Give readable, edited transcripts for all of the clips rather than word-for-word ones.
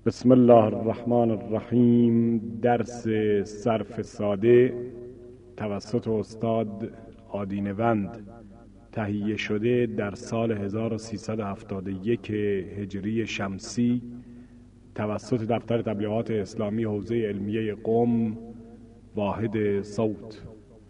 بسم الله الرحمن الرحیم. درس صرف ساده توسط استاد آدینوند تهیه شده در سال 1371 هجری شمسی توسط دفتر تبلیغات اسلامی حوزه علمیه قم، واحد صوت.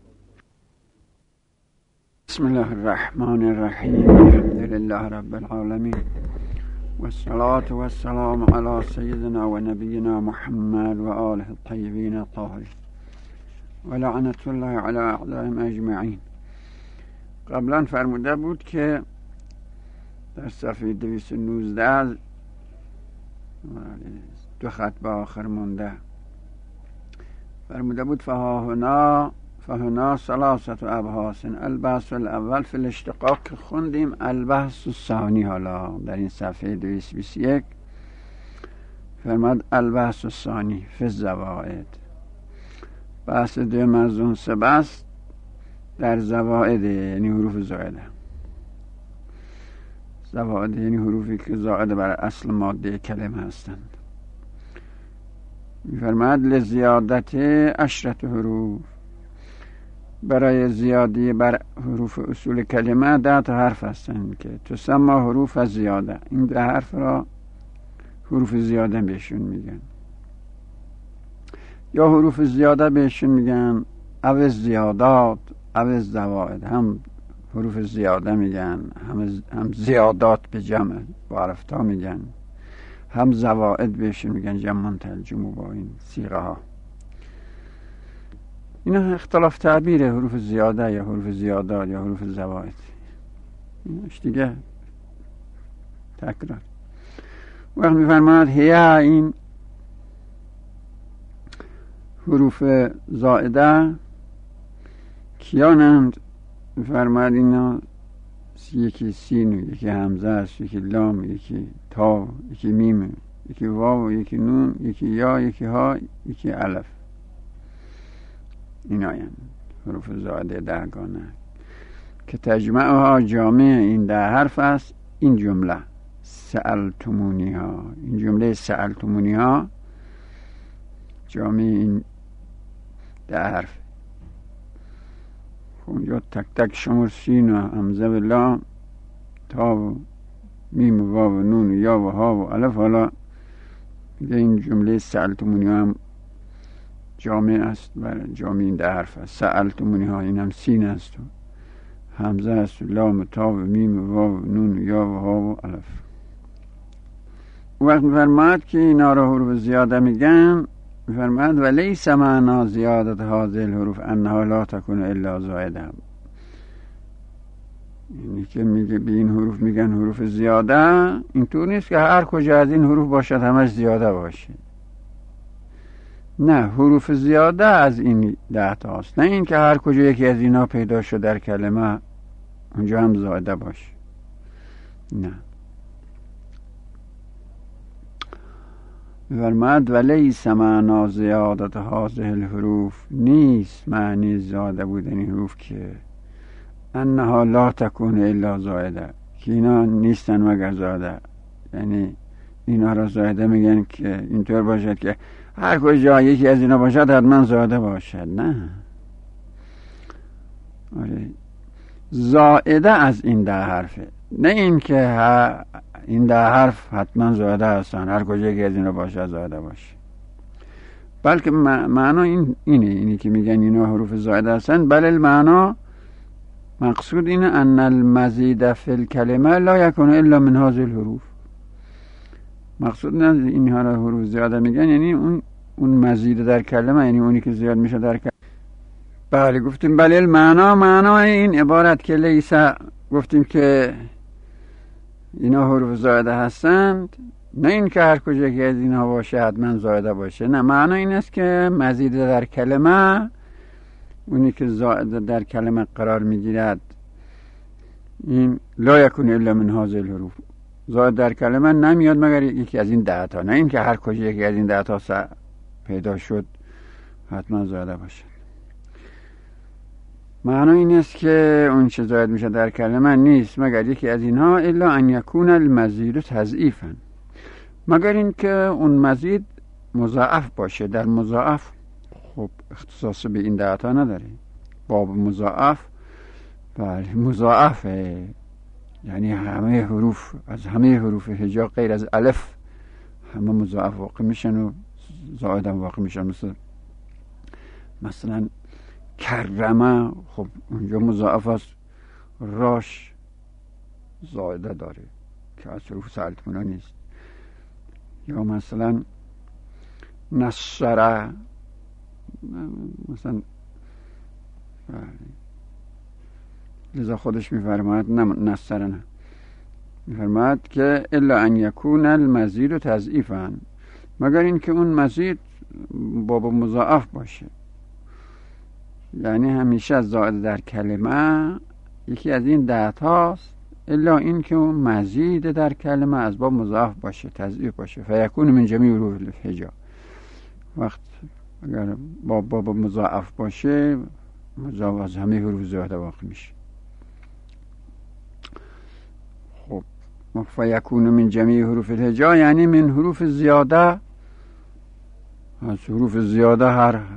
بسم الله الرحمن الرحیم. الحمد لله رب العالمین والصلاة والسلام على سيدنا ونبينا محمد وآله الطيبين الطاهرين ولعنة الله على أعدائهم أجمعين. قبلا فرموده بود که در صفحه 219 دو خط به آخر مونده فرموده بود فهنا ثلاثة ابحاث. البحث الاول فی الاشتقاق که خوندیم. البحث الثانی حالا در این صفحه 221 فرمود البحث الثانی فی الزوائد. بحث دوم از اون سه بحث در زوائد، یعنی حروف زائده. زوائد یعنی حروفی که زائده بر اصل ماده کلمه هستند. می‌فرماید لزیادت 10 حروف، برای زیادی بر حروف اصول کلمه 10 تا حرف هستند که تسمى حروف زیاده. این 10 حرف را حروف زیاده بهشون میگن، یا حروف زیاده بهشون میگن، او زیادات او زوائد. هم حروف زیاده میگن، هم زیادات به جمع با عرفتا میگن، هم زوائد بهشون میگن جمع ترجمه با این صیغه ها. اینا اختلاف تعبیر حروف زیاده یا حروف زیادات یا حروف زوائد. ایناش دیگه تکرار. وقت میفرماید هیا، این حروف زائده کیانند؟ میفرماید اینا یکی سین، یکی همزه است، یکی لام، یکی تا، یکی میم، یکی واو، یکی نون، یکی یا، یکی ها، یکی الف. اینا یعنی حروف زائده 10 گانه که تجمعها جامع این 10 حرف است. این جمله سألتمونی ها، این جمله سألتمونی ها جامع این 10 حرف. اونجا تک تک شمار سین و همزه و لام، تا و میم و واو و نون و یا و ها و الف. حالا این جمله سألتمونی ها هم جامع است، برای جامع این 10 حرف است. سألتمونی ها این هم سین است و همزه است و لام و تا و میم و واو و نون و یا و ها و الف. وقت می‌فرماید که اینا را حروف زیاده میگن، می‌فرماید ولیس معنا زیادت هذه الحروف انها لا تكون الا زائده. یعنی که میگه به این حروف میگن حروف زیاده، اینطور نیست که هر کجا از این حروف باشد همش زیاده باشه. نه، حروف زیاده از این 10 تا است، نه این که هر کجا یکی از اینا پیدا شد در کلمه اونجا هم زائده باشه. نه. فرمود ولیس معنا زیادت هذه الحروف، نیست معنی زیاده بودن این حروف که انها لا تکون الا زائده، که اینا نیستن مگر زائده. یعنی اینا را زائده میگن که اینطور باشد که هر کجا یکی از اینا باشد حتما زائده باشد. نه، زائده از این 10 حرفه، نه این که این 10 حرف حتما زائده هستن، هر کجا یکی از اینا باشد زائده باشه. بلکه معنا اینه که میگن اینا حروف زائده هستن. بل المعنا، مقصود اینه ان المزید فی الکلمه لا یکون الا من هذه الحروف. مقصود نه اینها را حروف زیاده میگن یعنی اون مزید در کلمه، یعنی اونی که زیاد میشه در کلمه. بله گفتیم بله المعنا این عبارت که لیسا گفتیم که اینا حروف زائده هستند، نه این که هر کجا که از اینها باشه حتما زائده باشه. نه، معنا این است که مزید در کلمه، اونی که زائده در کلمه قرار میگیرد، این لا یکون الا من هذه الحروف، زائد در کلمه نمیاد مگر یکی از این 10 تا. نه این که هر کجا یکی از این 10 تا پیدا شد حتما زائده باشه. معنا این است که اون چه زائد میشه در کلمه نیست مگر یکی از اینها، الا ان یکون المزید تضعیفا، مگر اینکه اون مزید مضاعف باشه. در مضاعف خب اختصاص به این دهتا نداره. باب مضاعف بله مضاعفه، یعنی همه حروف، از همه حروف هجا غیر از الف همه مضاعف واقع میشن و زائد هم واقع میشن. مثلا کرمه، خب اونجا مضاعف است، راش زائده داره که از حروف سلطمونا نیست. یا مثلا نصره، مثلا لذا خودش میفرماید نه نصره نه، میفرماید که الا ان یکون المزید تضعیفا، مگر اینکه اون مزید باب مضاعف باشه. یعنی همیشه زائد در کلمه یکی از این 10 تاست، الا این که اون مزید در کلمه از باب مضاعف باشه، تضعیف باشه. فیکون من جمیع حروف الهجا، وقت اگر باب مضاعف باشه مضاعف از همه حروف زائده واقع میشه. خب فیکون من جمیع حروف الهجا یعنی من حروف زیاده، از حروف زیاده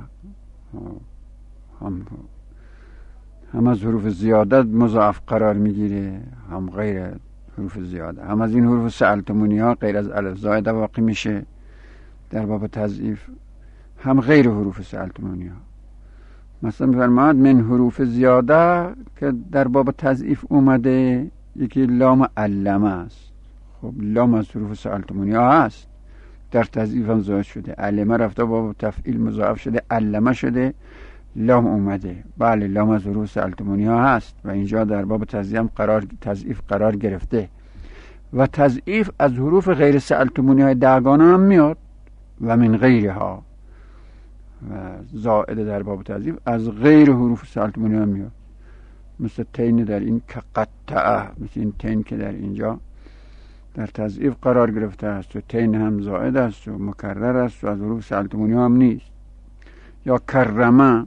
هم از حروف زیاده مضاعف قرار میگیره، هم غیر حروف زیاده. هم از این حروف سألتمونی ها غیر از الف زائده واقع میشه در باب تضعیف، هم غیر حروف سألتمونی ها. مثلا میفرماید من حروف زیاده که در باب تضعیف اومده، یکی لام علمه است. خب لام از حروف سألتمونی ها هست، در تضعیف هم زائد شده. علمه رفته باب تفعیل مضاعف شده، علمه شده، لام اومده. بله لام از حروف سألتمونی ها هست و اینجا در باب تضعیف قرار گرفته. و تضعیف از حروف غیر سألتمونی های دهگانه هم میاد و من غیرها، و زائد در باب تضعیف از غیر حروف سألتمونی ها میاد، مثل تین در این که قطعه، مثل این تین که در اینجا در تضعیف قرار گرفته است و تین هم زائد است و مکرر است و از حروف سألتمونی هم نیست. یا کرمه،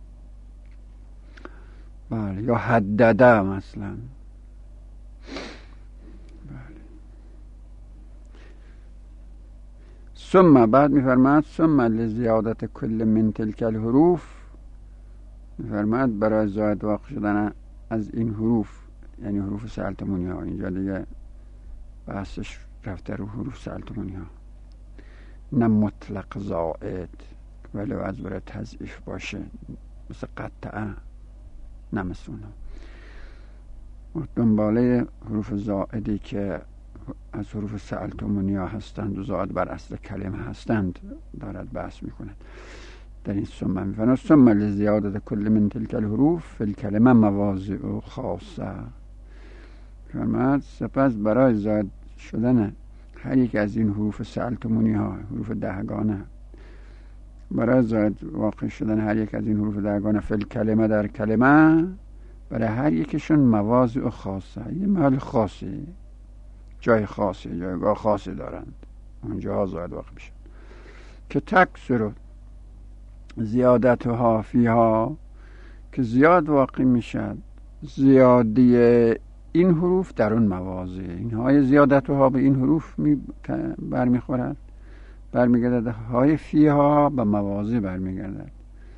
بله، یا حدده مثلا. بله. ثم بعد میفرماید ثم لزیادت کل من تلک الحروف، میفرماید برای زائد واقع شدن از این حروف، یعنی حروف سألتمونی ها. اینجا دیگه بحثش رفته رو حروف سألتمونی ها، نه مطلق زائد ولی از برای تضعیف باشه، مثل قطعه، نه مثل اونا. و دنباله حروف زائدی که از حروف سألتمونی ها هستند و زائد بر اصل کلمه هستند دارد بحث میکند. در این ثم میفرماید ثم لزیادت کل من تلک الحروف فی الکلمه مواضع خاصه، فرماید سپس برای زائد شدن هر یک از این حروف سألتمونی ها، حروف دهگانه، برای زائد واقع شدن هر یک از این حروف دهگانه فی الکلمه در کلمه، برای هر یکشون مواضع خاصه، یه محل خاصی، جای خاصی، جایگاه خاصی دارند، اونجاها زائد واقع میشن. که تکثر زیادتها فیها، که زیاد واقع میشد زیادی این حروف در اون مواضع. اینهای زیادتها به این حروف برمیخورد، برمیگردد. های فیها به مواضع برمیگردد.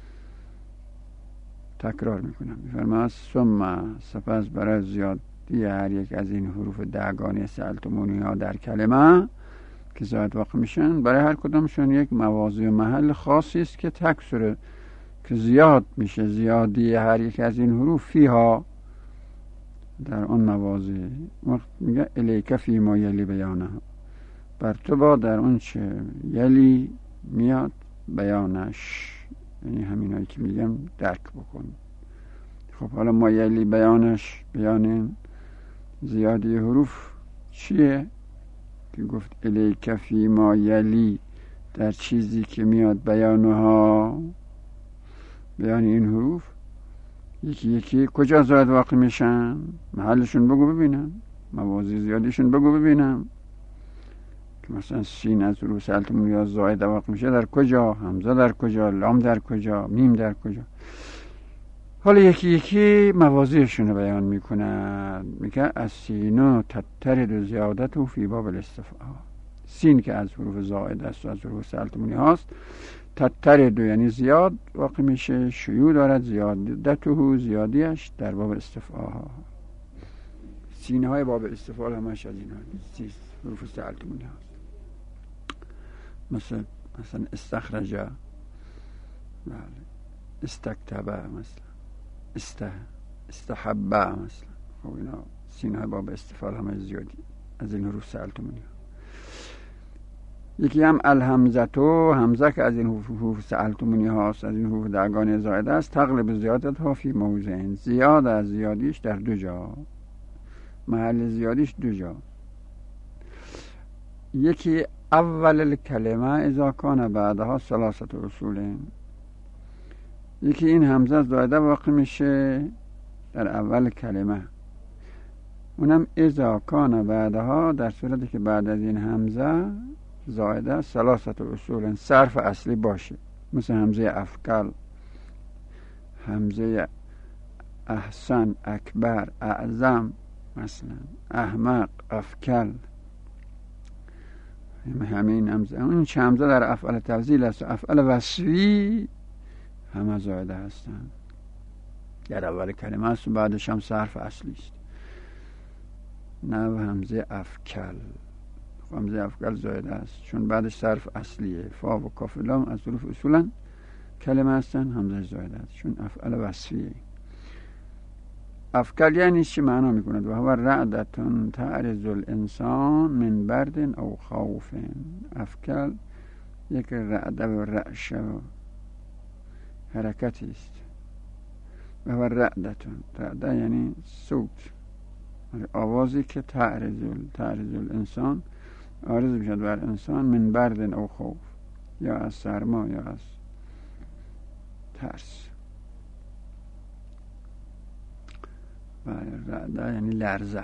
تکرار میکنم، میفرماید ثم سپس برای زیادی هر یک از این حروف دهگانه سألتمونی ها در کلمه که زائد واقع میشن، برای هر کدامشون یک مواضع و محل خاصی است که تکثر، که زیاد میشه زیادی هر یک از این حروف فیها در اون مواضع. وقت میگه الیک فی ما یلی بیانه، بر تو با در اون چه یلی میاد بیانش، یعنی همینایی که میگم درک بکن. خب حالا ما یلی بیانش، بیان زیادی حروف چیه؟ که گفت الیک فی ما یلی، در چیزی که میاد بیانها، بیان این حروف یکی یکی کجا زائد واقع میشن، محلشون بگو ببینم، مواضع زیادیشون بگو ببینم. که مثلا سین از حروف سألتمونی ها زائد واقع میشه در کجا، همزه در کجا، لام در کجا، میم در کجا. حالا یکی یکی مواضعشون رو بیان میکنن. میگه از سینو تترد زیادت و فی باب الاستفعال، سین که از حروف زائد است و از حروف سلطمونی هاست. تترد یعنی زیاد واقع میشه، شیوع دارد، زیادته زیادیش در باب استفعال. سینه های باب استفعال همش از این حروف سلطمونی هاست. مثلا استخرجه، استکتبه، مثلا استحبه، مثلا خب اینا سینه های باب استفعال همه زیادی از این حروف سلطمونی هاست. یکی هم الهمزتو، همزه که از این حروف سلطمونی هاست، از این حروف درگانه زائده است. تغلب زیادت ها فی موضعین، زیاد از زیادیش در دو جا، محل زیادیش دو جا. یکی اول الکلمه اذا کان بعدها ثلاثه اصول، یکی این همزه زائده واقع میشه در اول کلمه، اونم اذا کان بعدها در صورتی که بعد از این همزه زائده ثلاثه اصول صرف اصلی باشه، مثل همزه افکل، همزه احسن، اکبر، اعظم، مثلا احمق، افکل، همین همزه. اون چه همزه در افعال تفضیل است و افعال وصفی همه زائده هستند، در اول کلمه است و بعدش هم صرف اصلی است. نه همزه افکل، همزه افکل زائده است چون بعدش صرف اصلیه. فا و کاف و لام از حروف اصولا کلمه هستن، همزه زائده است چون افعال وصفیه. افکل یعنی چی معنا میکند؟ و هو رعدتون تعرض الانسان من برد او خوف. افکل یک رعده و رعشه و حرکتی است. و هو رعدتون، رعده یعنی صوت، آوازی که تعرض الانسان عارض میشد بر انسان، من برد او خوف، یا از سرما یا از ترس. رعده یعنی لرزه،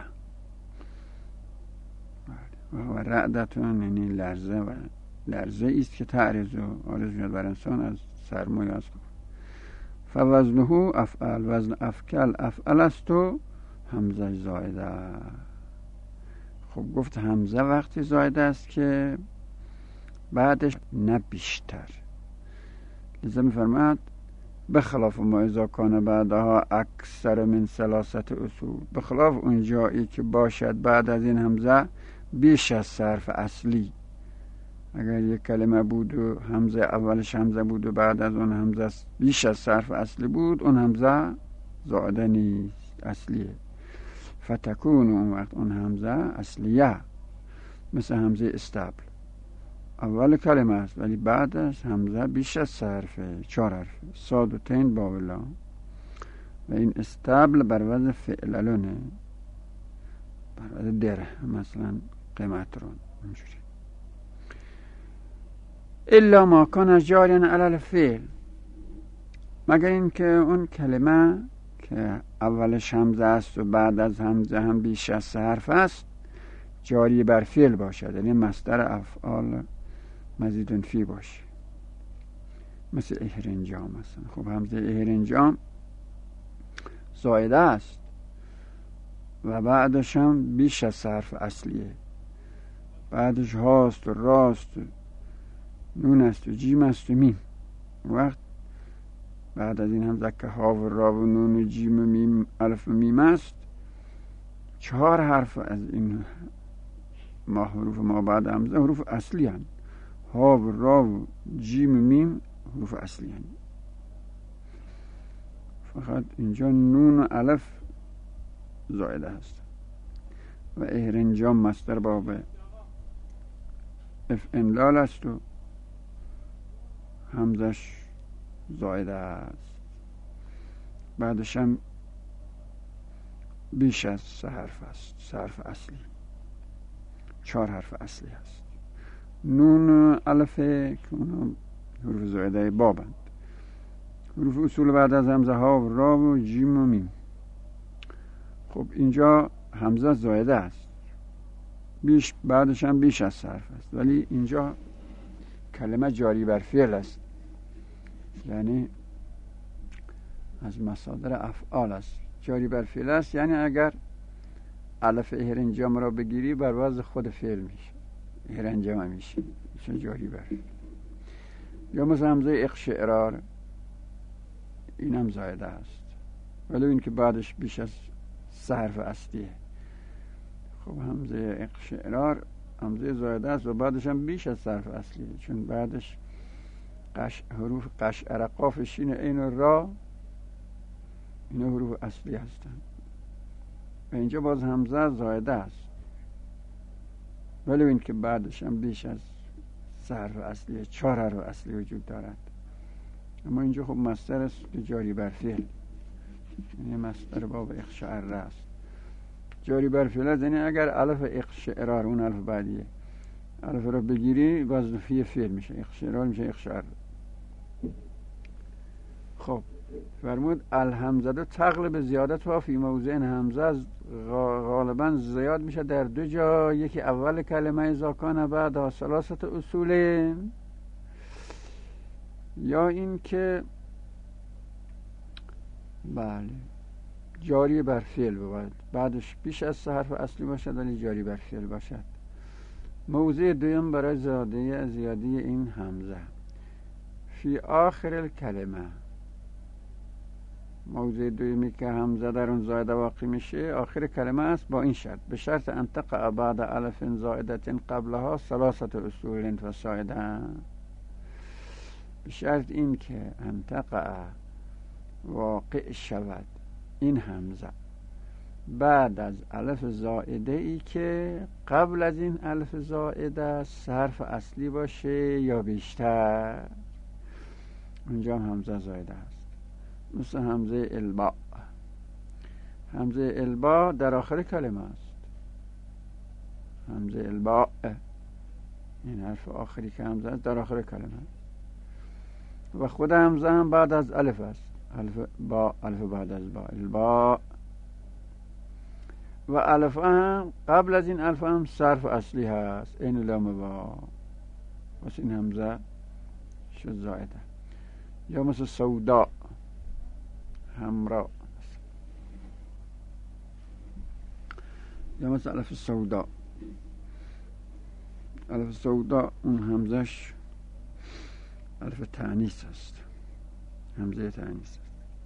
و رعدتون یعنی لرزه، و لرزه است که تعرض و عارض میشد بر انسان از سرما یا از خوف. فوزنه افعل، وزن افکل افعل است و همزه زائده. خب گفت همزه وقتی زائده است که بعدش نه بیشتر، لذا میفرماد بخلاف ما اذا کان بعدها اکثر من ثلاثه اصول، بخلاف اون جایی که باشد بعد از این همزه بیش از صرف اصلی. اگر یک کلمه بود و همزه اولش همزه بود و بعد از اون همزه بیش از صرف اصلی بود، اون همزه زائده نیست، اصلیه. فتکون اون وقت اون همزه اصلیه، مثل همزه استبل، اول کلمه است ولی بعدش همزه بیش از صرفه، 4 حرف، صاد و تین با و لام. و این استبل بر وزن فعللونه، بر وزن دره، مثلا قیمترون، اینجوری. الا ما کان جاریا علی الفعل، مگر این که اون کلمه که اولش همزه است و بعد از همزه هم بیش از 3 حرف است جاری بر فعل باشد، یعنی مصدر افعال مزید فی باشه، مثل اهرنجام مثلا. خب همزه اهرنجام زائده است و بعدش هم بیش از حرف اصلیه، بعدش هاست و راست و نون است و جیم است و میم. وقت بعد از این همزه که ها و را و نون و جیم و میم الف و میم است، 4 حرف از این حروف ما بعد همزه حروف اصلی هستند. ها و را و جیم و میم حروف اصلی هستند، فقط اینجا نون و الف زائده هست. و اهرنجام مصدر باب افعلال است و همزش زائده است، بعدش هم بیش از 3 حرف است، صرف اصلی 4 حرف اصلی هست. نون الفه که اونا حروف زائده بابند. حروف اصول بعد از همزه ها و را و جیم و میم. خب اینجا همزه زائده است، بعدش هم بیش از صرف است، ولی اینجا کلمه جاری بر فعل است، یعنی از مصادر افعال است. جاری بر فعل است یعنی اگر الف اهرنجام را بگیری بر وزن خود فعل میشه، اهرنجام میشه، چون جاری بر. یا مثل همزه اقشعرار، این هم زایده است ولی این که بعدش بیش از 3 حرف اصلیه. خب همزه اقشعرار همزه زایده است و بعدش هم بیش از 3 حرف اصلیه، چون بعدش حروف قشعر قاف شین عین و را، اینا حروف اصلی هستند و اینجا باز همزه زایده است ولی این که بعدش هم بیش از 3 حرف اصلیه، 4 حرف اصلی وجود دارد. اما اینجا خب مصدر است که جاری بر فعل، یعنی مصدر باب اقشعر است. جاری بر فعل است، یعنی اگر الف اقشعرار اون الف بعدیه الف را بگیری وظیفه فعل میشه، اقشعرار میشه اقشعر. خب فرمود الهمزه تغلب زیادت و فی موضع همزه غالبا زیاد میشه در 2 جا. یکی اول کلمه اذا کان بعد 3 اصول، یا این که بله جاری بر فعل بود، بعدش بیش از 3 حرف اصلی باشد ولی جاری بر فعل باشد. موضع دوم برای زیادی این همزه فی آخر الکلمه، موضع دومی که همزه در اون زایده واقع میشه آخر کلمه است، با این شرط به شرط ان تقع بعد الف زائده قبلها 3 اصول فصاعدا، به شرط این که ان تقع واقع شود این همزه بعد از الف زائده ای که قبل از این الف زائده 3 حرف اصلی باشه یا بیشتر، اونجا هم همزه زایده است. مثل همزه الباء، همزه الباء در آخر کلمه است، همزه الباء این حرف آخری که همزه است در آخر کلمه است و خود همزه هم بعد از الف است، الف با، الف بعد از با، الباء. و الف هم قبل از این الف هم 3 حرف اصلی هست، این لام با، واسه این همزه شد زایده. یا مثل سودا، همرا، یا مثل الف سودا، الف سودا اون همزش الف تانیث است، همزه تانیث است.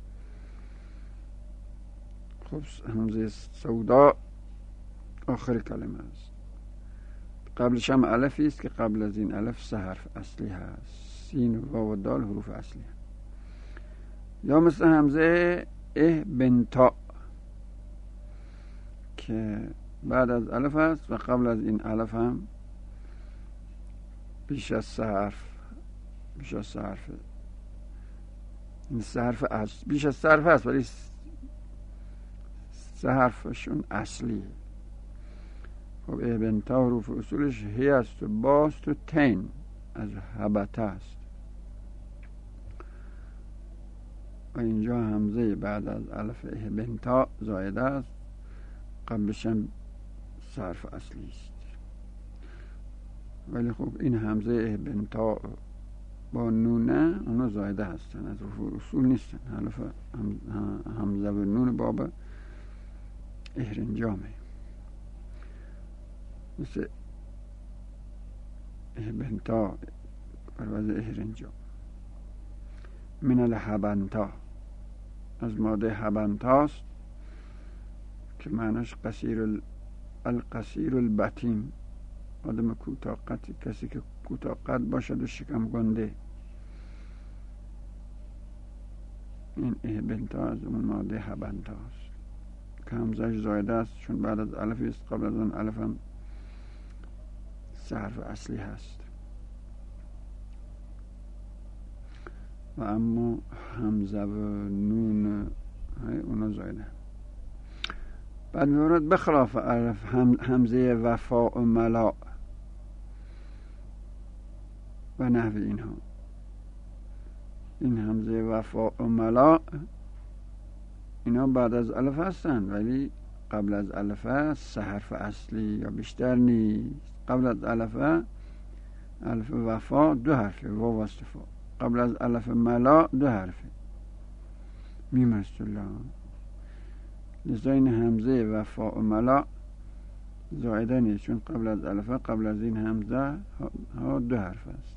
خب همزه سودا آخر کلمه است، قبلش هم الفی است که قبل از این الف 3 حرف اصلی هست، سین و واو و دال حروف اصلی هست. یا مثل همزه بنتا که بعد از الف است و قبل از این الف هم بیش از 3 حرف، بیش از 3 حرف، این 3 حرف اصل، بیش از 3 حرف است ولی 3 حرفشون اصلی. خب بنتا حروف اصولش هی است و باست و تین از هبته است و اینجا همزه بعد از الف بنتا زایده است، قبلش هم 3 حرف اصلی است. ولی خب این همزه بنتا با نونه اونا زایده هستن، از اصول نیستن، همزه و نون باب اهرنجامه، مثل بنتا پرواز اهرنجام. من الحبنتا از ماده حبنتاست که معناش القصیر البطین، آدم کوتاه قد، کسی که کوتاه قد باشد و شکم گنده. این بنتا از اون ماده حبنتا است که همزهش زایده است، چون بعد از الف است، قبل از اون الف هم 3 حرف اصلی هست. و اما همزه و نون اونا زایده. بعد میورد بخلاف الف همزه وفا و ملا و نحو اینها. این همزه وفا و ملا اینا بعد از الف هستند ولی قبل از الف 3 حرف اصلی یا بیشتر نیست. قبل از الف وفا 2 حرفه، واو و استفا. قبل از الف ملا 2 حرفه، میم است و لام. لذا این همزه وفا و ملا زائده نیست، چون قبل از الف قبل از این همزه ها 2 حرف است.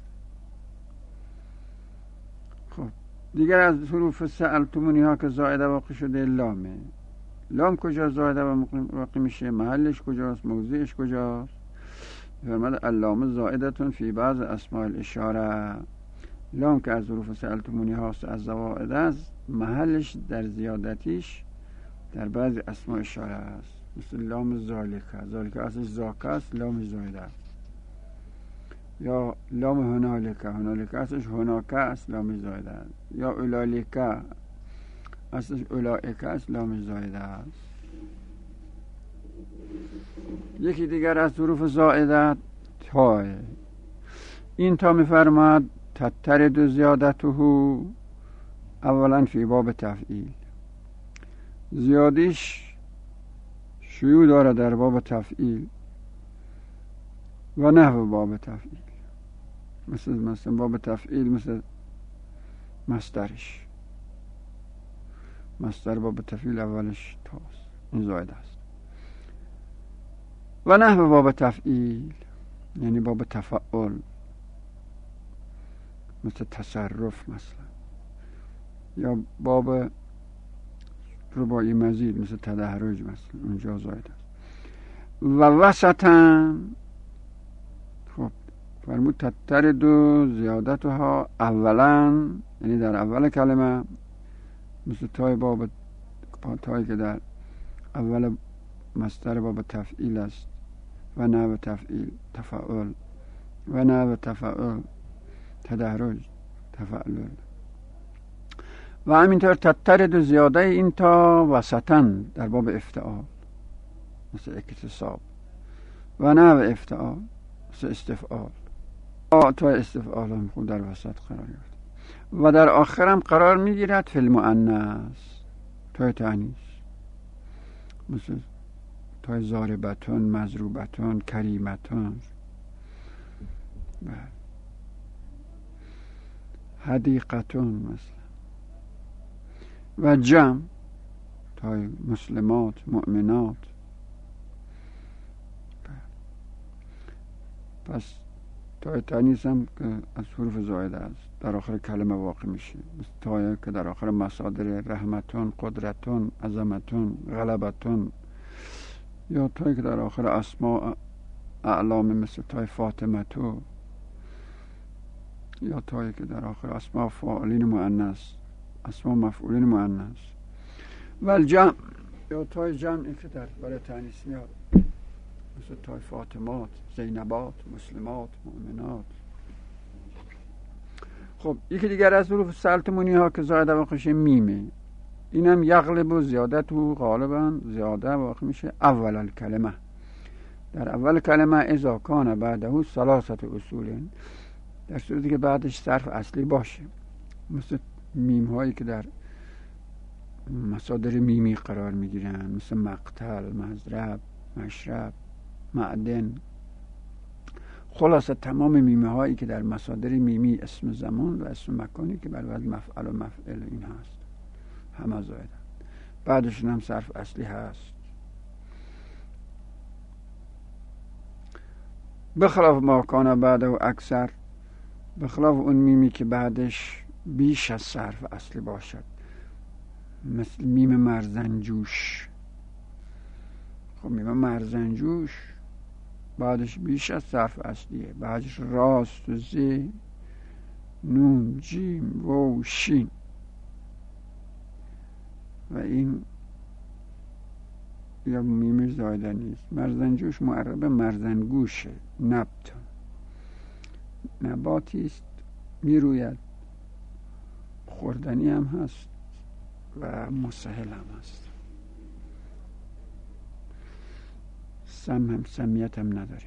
خب دیگر از حروف سألتمونی ها که زائده واقع شده لامه. لام کجا زائده واقع میشه؟ محلش کجاست؟ موضعش کجاست؟ فرمود اللام زائدتون فی بعض اسماء الاشاره. لام که از حروف سألتمونی هاست، از زوائد است، محلش در زیادتیش در بعض اسماء اشاره است. مثل لام ذالکه، ذالکه اصلش زاکه است، لام زائده است. یا لام هنالکه، هنالکه اصلش هناکه است، لام زائده است. یا اولالیکه اصلش اولائکه است، لام زائده است. یکی دیگر از حروف زائده تاه. این تا می‌فرماد تترد زیادته اولا فی باب تفعیل. زیادیش شیوع داره در باب تفعیل و نحو باب تفعیل. مثل باب تفعیل مثل مصدرش، مصدر باب تفعیل اولش تاست، این زائد است. و نحو باب تفعیل یعنی باب تفعل، مثل تصرف مثلا، یا باب رباعی مزید مثل تدحرج مثلا، اونجا زائد است. و وسطا خب فرمود تترد زیادتها اولا، یعنی در اول کلمه، مثل تای باب تایی که در اول مصدر باب تفعیل است. و نحو تفعیل تفعل، و نحو تفعل تدحرج تفعل. و همینطور تترد زیاده این تا وسطا در باب افتعال مثل اکتساب، و نحو افتعال مثل استفعال. تا استفعال هم خود در وسط قرار گرفت. و در آخرم قرار میگیرد فی المؤنث، تا تانیث، مثل تای ضاربتون، مضروبتون، کریمتون، حدیقتون مثلا. و جمع تای مسلمات، مؤمنات. پس تای تانیث هم که از حروف زائده است، در آخر کلمه واقع میشه. مثل تای که در آخر مصادر رحمتون، قدرتون، عظمتون، غلبتون. یا تایی که در آخر اسماء اعلام مثل تای فاطمتو. یا تایی که در آخر اسماء فاعلین مؤنث، اسماء مفعولین مؤنث. و الجمع یا تای جمعی که در برای تانیث میاد، مثل تای فاطمات، زینبات، مسلمات، مؤمنات. خب یکی دیگر از حروف سألتمونی ها که زائده واقع میشه میمه. اینم یغلب و زیادت و غالبا زیاده واقع میشه اول الکلمه، در اول کلمه اذا کان بعده ثلاثه اصول، در صورتی که بعدش صرف اصلی باشه، مثل میم هایی که در مصادر میمی قرار میگیرن، مثل مقتل، مضرب، مشرب، معدن. خلاصه تمام میمه هایی که در مصادر میمی اسم زمان و اسم مکانی که بر وزن مفعل و مفعل این هست، همه زائده. بعدشون هم صرف اصلی هست. بخلاف ما کان بعده و اکثر، بخلاف اون میمی که بعدش بیش از صرف اصلی باشد، مثل میم مرزنجوش. خب میم مرزنجوش بعدش بیش از صرف اصلیه، بعدش راست و زی، نون، جیم، و شین. و این یا میمش زایده نیست. مرزنجوش معرب مرزنگوشه، نبت، نباتی است، میروید، خوردنی هم هست و مسهل هم هست، سمیت هم نداره.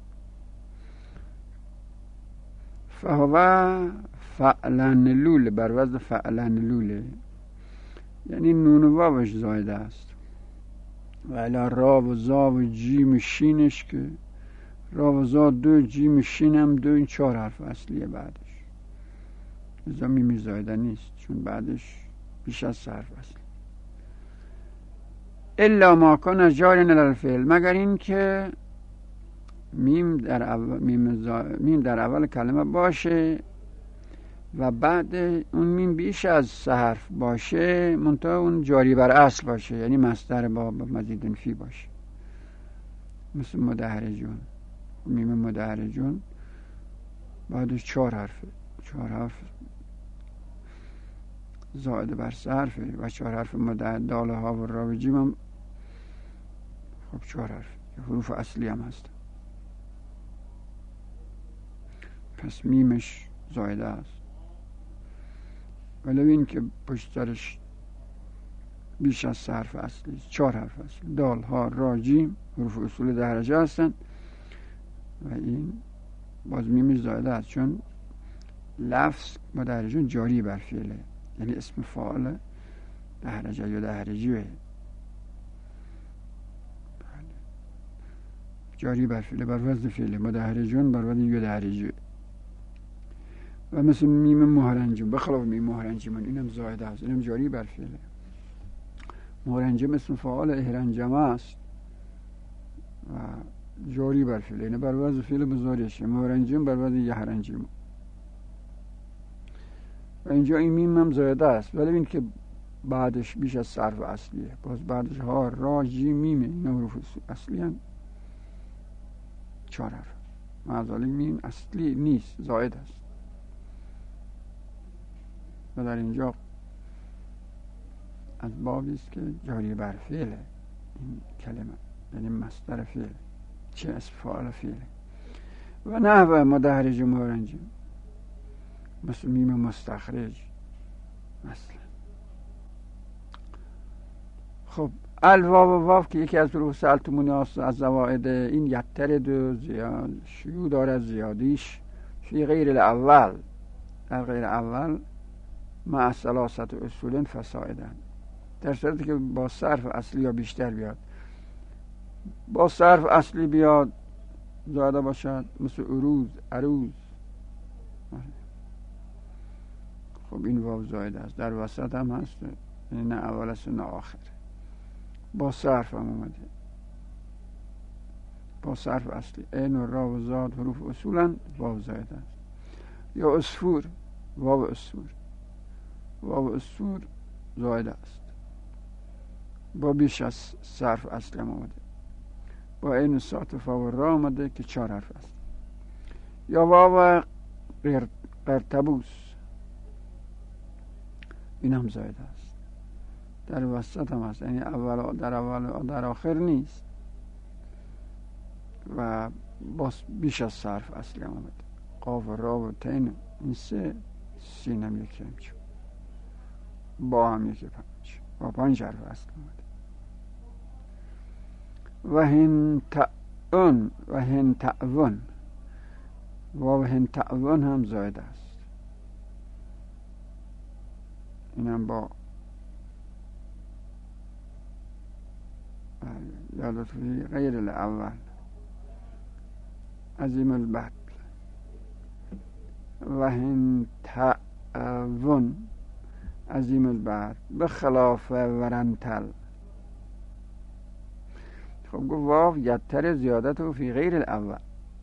فهو فعلن لول، بر وزن فعلن لوله، یعنی نون و واوش زایده است. و الا را و زا و جیم شینش که را و زا 2، جیم شین هم 2، این 4 حرف اصلیه بعدش. ازا میمی زایده نیست، چون بعدش بیش از حرف اصلی. الا ما کن جارن الفعل، مگر این که میم در اول کلمه باشه و بعد اون میم بیش از 3 حرف باشه، منتها اون جاری بر اصل باشه، یعنی مصدر با مزید فی باشه. مثل مدحرجون، میم مدحرجون بعدش 4 حرفه، 4 حرف زائد بر 3 حرفه و 4 حرف داله ها و را و جیم هم خب 4 حرف حروف اصلی هم هست. پس میمش زائده است، ولو این که پشت سرش بیش از 3 حرف اصلی، 4 حرف اصلی، دال ها را جیم حروف اصول دهرجه هستن و این باز میمش زائده است، چون لفظ مدحرجون جاری بر فعله، یعنی اسم فاعل دهرجه یا دهرجیه، جاری بر فعله، بر وزن فعله، مدحرجون بر وزن یا دهرجیه. و مثل میم مهرنجم، بخلاف میم مهرنجم اینم زائده است، اینم جاری بر فعله. مهرنجم اسم فاعل اهرنجم است و جاری بر فعله، اینه بر وزن فعل مضارعشه، مهرنجم بر وزن یهرنجم. و اینجا این میم هم زائده است، ولی این که بعدش بیش از حرف اصلیه، باز بعدش ها را جیم میمه، این حروف اصلی هم 4 حرف، معذالی میم اصلی نیست، زائد است. و در اینجا از بابی است که جاری بر فعله این کلمه، یعنی مصدر فعل، چه اسم فاعل فعله. و نحو مدحرج و مهرنجم مثل میم مستخرج مثلا. خب الواو و واو که یکی از حروف سلطمونی است از زوائد این یترد و شیوع دارد زیادیش فی غیر الاول، در غیر اول مع ثلاثت اصول فسائدن، در صورتی که با صرف اصلی یا بیشتر بیاد. با صرف اصلی بیاد زائده باشد، مثل عروض، عروض. خب این واو زائده است، در وسط هم هست، نه اول است نه آخر. با صرف هم اومده، با صرف اصلی عین و را و زاد حروف اصولا واو زائده است. یا عصفور، واو عصفور، واو عصفور زائده است، با بیش از صرف اصلی هم اومده، با عین ساط و را اومده که 4 حرف است. یا واو قرطبوس، این هم زائده است، در وسط هم هست، یعنی اول در آخر نیست و باز بیش از صرف اصلی هم اومده. قاف و را و تین این 3، سین هم یکی همچون، با هم یکی 5، با 5 حرف اصلی اومده. و هن تعون و هن تعون، و هن تعون هم زائده است، اینم با یادت فی غیر الاول عظیم البطل. و هن تعون عظیم البطل بخلاف ورنتل. خب گفت واو یتر زیادت و فی غیر الاول،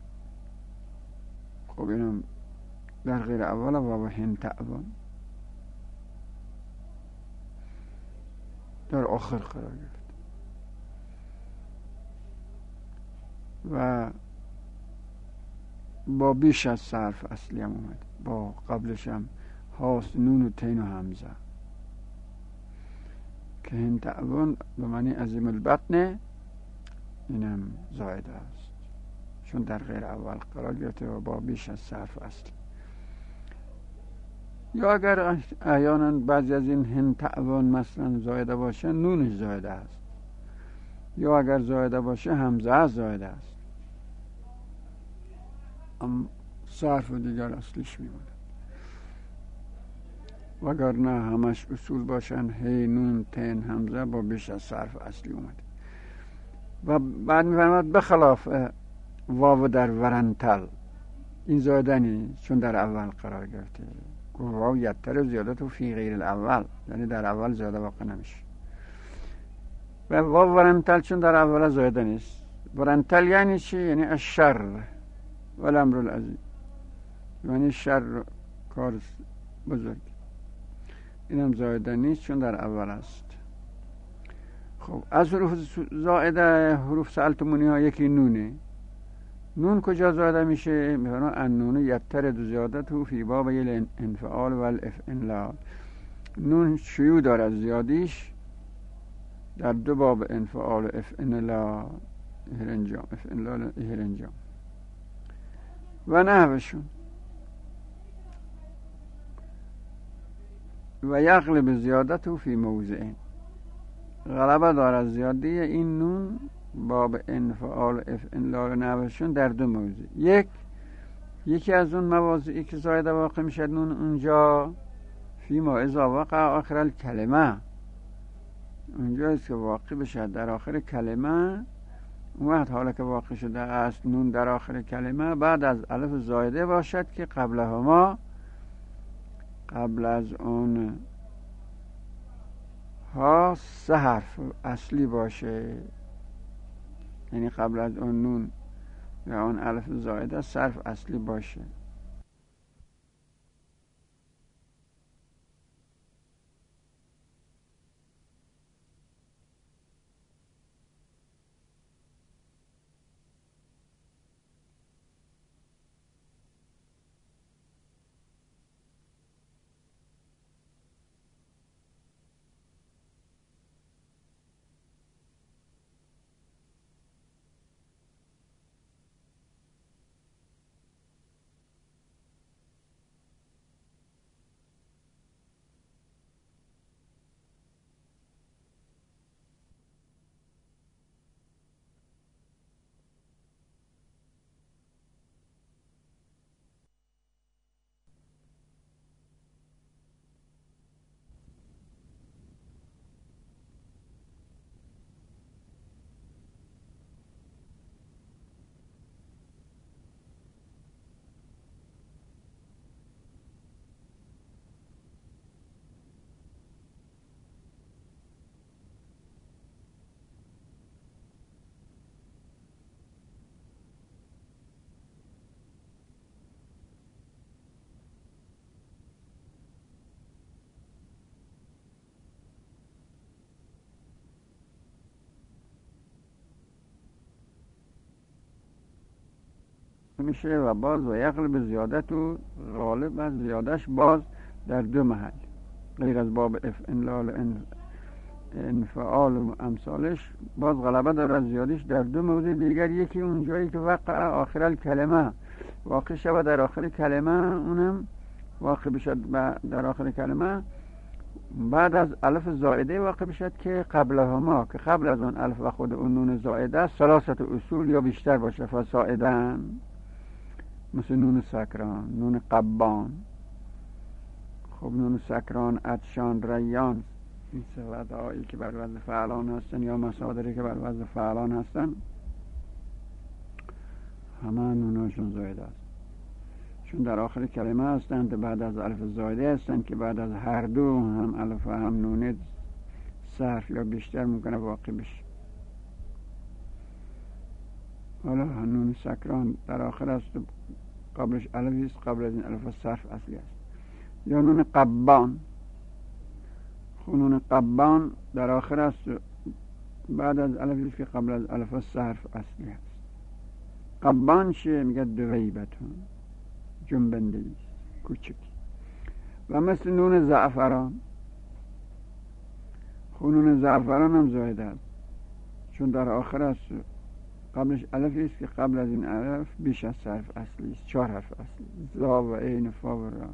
خب اینم در غیر اول واو هن تعون در آخر قرار گرفت و با بیش از صرف اصلی هم اومد، با قبلش هم هاست نون و تین و همزه که هن تعون به معنی عظیم البطن، اینم زائده است چون در غیر اول قرار گرفته و با بیش از صرف اصلی. یا اگر احیانا بعضی از این هن تعون مثلا زائده باشه نونش زائده است، یا اگر زائده باشه همزه زائده است، اما صرف و دیگر اصلیش میمونه. وگر نه همش اصول باشن هی نون تین همزه با بیش از صرف اصلی اومده. و بعد میفرماد بخلاف واو در ورنتل، این زائدنی چون در اول قرار گرفته، واو یتر زیادت و فی غیر الاول، یعنی در اول زیاده واقع نمیشه. و واو ورنتل چون در اول زایده نیست. ورنتل یعنی چی؟ یعنی الشر و الامر العظیم، یعنی شر، کار بزرگ. اینم زایده نیست چون در اول است. خب از حروف زائده، حروف سألتمونی ها یکی نونه. نون کجا زایده میشه؟ میفرما النون یبترد زیادته فی باب الانفعال و الافعال. نون شیوع داره از زیادیش در دو باب انفعال و افعال انجام و نحوشون. و یغلب زیادته فی موضعین، غلبه دارد زیادی این نون باب انفعال و افعال نحوشون در دو موضع. یکی از اون مواضعی که زایده واقع میشه نون اونجا فی ما اذا وقع آخر الکلمه، اونجاییست که واقع بشه در آخر کلمه. اون وقت حالا که واقع شده است نون در آخر کلمه بعد از الف زایده باشد که قبل از اون ها سه حرف اصلی باشه، یعنی قبل از اون نون یا اون الف زایده سه حرف اصلی باشه. میشه و باز و یغلب زیادت و غالب از زیادش باز در دو محل غیر از باب افعال انفعال و امثالش باز غلبه داره از زیادش در دو موضع دیگر. یکی اون جایی که وقع آخر الکلمه واقع شود در آخر کلمه، اونم واقع بشد در آخر کلمه بعد از الف زائده واقع بشد که قبلهما، که قبل از اون الف و خود اون نون زائده ثلاثت اصول یا بیشتر باشه فسائدن، مثل نون سکران، نون قبان. خب نون سکران، عطشان، ریان، این صفت هایی که بر وزن فعلان هستن یا مصادری که بر وزن فعلان هستن همه نوناشون زایده است، چون در آخر کلمه هستند بعد از الف زایده هستند که بعد از هر دو هم الف و هم نونه صرف یا بیشتر ممکنه واقع بشه. حالا نون سکران در آخر است، قبلش الفی است، قبل از این الف صرف اصلی است. یا نون قبان، نون قبان در آخر است بعد از الفی که قبل از الف صرف اصلی است. قبان چیه؟ میگه دویبتون، جنبندگی کوچک. و مثل نون زعفران، نون زعفران هم زایده است چون در آخر است، قبلش الفی است که قبل از این الف بیش از حرف اصلی است، 4 حرف اصلی، زا و عین فا و را.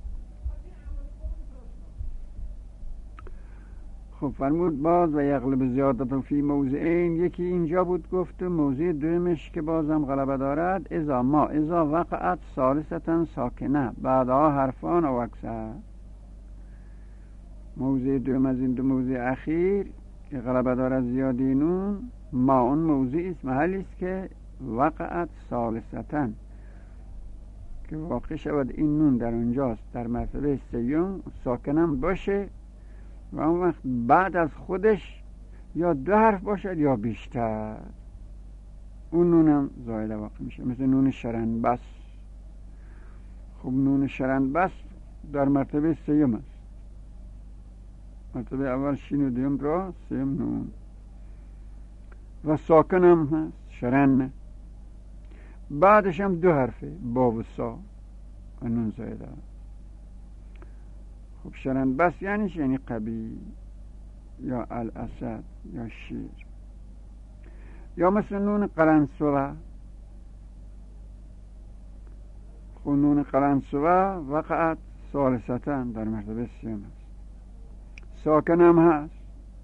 خب فرمود باز و یغلب زیادت فی موضعین، یکی اینجا بود گفت، موضع دومش که بازم غلبه دارد اذا وقعت ثالثتا ساکنه بعدها حرفان و اکثر. موضع دوم از این دو موضع اخیر که غلبه دارد زیادی نون، ما اون موضعی است، محلی است که وقعت ثالثتا که واقع شود این نون در اونجاست، در مرتبه سیوم ساکنم باشه و اون وقت بعد از خودش یا 2 حرف باشد یا بیشتر، اون نونم زایده واقع میشه. مثل نون شرنبس. خب نون شرنبس در مرتبه 3 است. مرتبه اول شین و دوم را، 3 نون و ساکن هم هست شرن. بعدش هم 2 حرفه، با و سا و نون زایده. خب شرنبس یعنی قبی یا الاسد یا شیر. یا مثل نون قلنسوه. خب نون قلنسوه وقعت ثالثتاً در مرتبه 3 است. ساکن هم هست.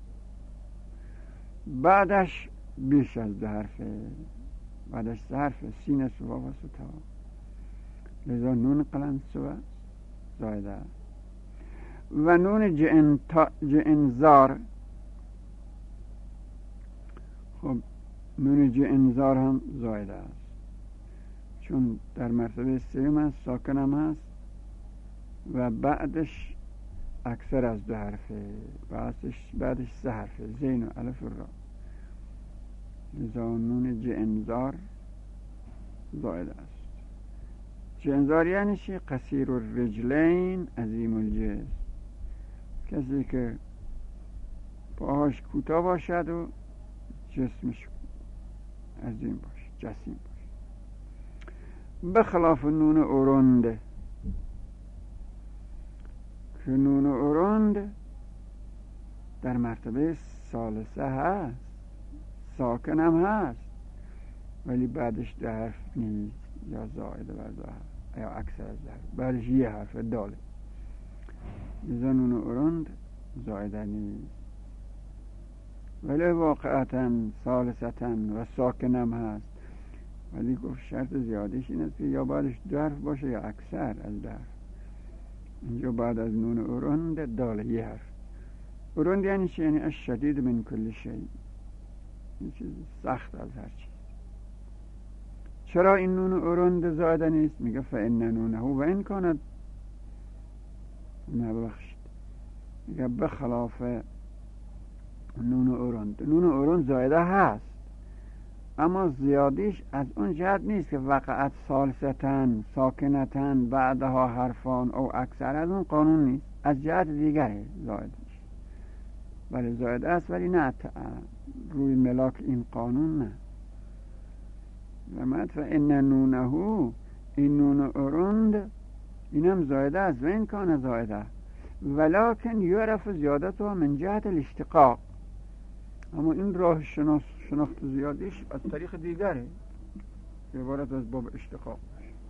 بعدش بیش از 2 حرفه، بعدش 3 حرفه، سین سوا و ستا. لذا نون قلنسوه زایده. و نون جئنزار. خب نون جئنزار هم زایده است، چون در مرتبه 3 است، ساکن هم هست و بعدش اکثر از 2 حرفه، بعدش 3 حرفه، زین و الف و را. لذا نون جئنزار زایده است. جئنزار یعنی چی؟ قصیر الرجلین عظیم الجسم. کسی که پاهاش کوتاه باشد و جسمش عظیم باشه، جسیم باشه. بخلاف نون اورند که نون اورند در مرتبه ثالثه هست، ساکن هم هست، ولی بعدش 2 حرف نیست، یا زائده و یا اکثر از 2 حرف، بعدش 1 حرف داله. لذا نون اورند زائده نیست، ولی واقعتا ثالثتا و ساکن هم هست. ولی گفت شرط زیادش این است که یا بعدش 2 حرف باشه یا اکثر از 2 حرف. اینجا بعد از نون اورند داله 1 حرف. اورند یعنی چی؟ یعنی الشدید من کل شیء، این چیز سخت از هر چیز. چرا این نون اورند زایده نیست؟ میگه فإن نونه و این کاند، نبخشید، میگه بخلاف نون اورند. نون اورند زایده هست، اما زیادیش از اون جهت نیست که وقعت ثالثتن ساکنتن بعدها حرفان او اکثر، از اون قانون نیست، از جهت دیگره زایدش. ولی زایده است، ولی نه روی ملاک این قانون نه. و فإن نونه، این نون اورند اینم زایده است و این کان زایده، ولکن یعرف زیادتها من جهت الاشتقاق. اما این راه شناخت زیادیش از طریق دیگره، عبارت از باب اشتقاق،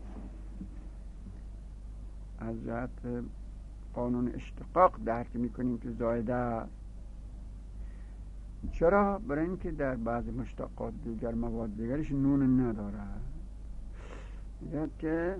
از جهت قانون اشتقاق درک میکنیم که زایده. چرا؟ برای اینکه در بعض مشتقات دیگر، مواد دیگرش نون نداره. میگه که